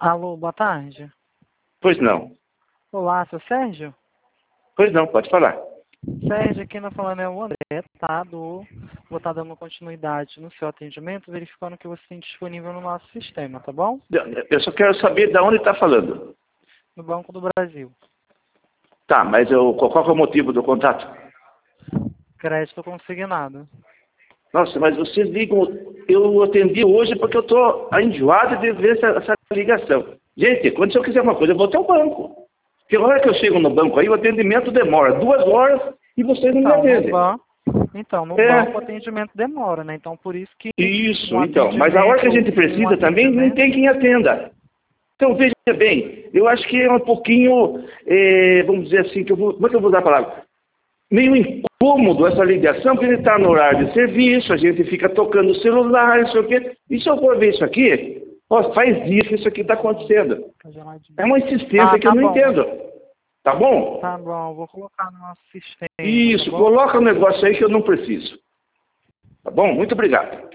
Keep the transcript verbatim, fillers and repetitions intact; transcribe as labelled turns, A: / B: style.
A: Alô, boa tarde.
B: Pois não.
A: Olá, seu Sérgio?
B: Pois não, pode falar.
A: Sérgio, quem está falando é o André, tá? Do... Vou estar dando continuidade no seu atendimento, verificando que você tem disponível no nosso sistema, tá bom?
B: Eu só quero saber de onde está falando.
A: No Banco do Brasil.
B: Tá, mas eu, qual, qual é o motivo do contato?
A: Crédito consignado.
B: Nossa, mas vocês ligam... Eu atendi hoje porque eu estou enjoado de ver essa, essa ligação. Gente, quando se eu quiser uma coisa, eu vou até o banco. Porque a hora que eu chego no banco aí, o atendimento demora duas horas e vocês não me
A: Então, no
B: atendem.
A: banco, então, no
B: É.
A: banco o atendimento demora, né? Então, por isso que
B: Isso,
A: um
B: então. Mas a hora que a gente precisa
A: um
B: também, não tem quem atenda. Então, veja bem, eu acho que é um pouquinho, é, vamos dizer assim, que eu vou, como é que eu vou usar a palavra? Meio incômodo essa ligação, porque ele está no horário de serviço, a gente fica tocando o celular, não sei o quê. E se eu for ver isso aqui, ó, faz dias que isso aqui está acontecendo. É uma insistência
A: Ah,
B: que eu
A: tá
B: não
A: bom.
B: entendo. Tá bom?
A: Tá bom, vou colocar no nosso sistema.
B: Isso,
A: Tá bom?
B: coloca um negócio aí que eu não preciso. Tá bom? Muito obrigado.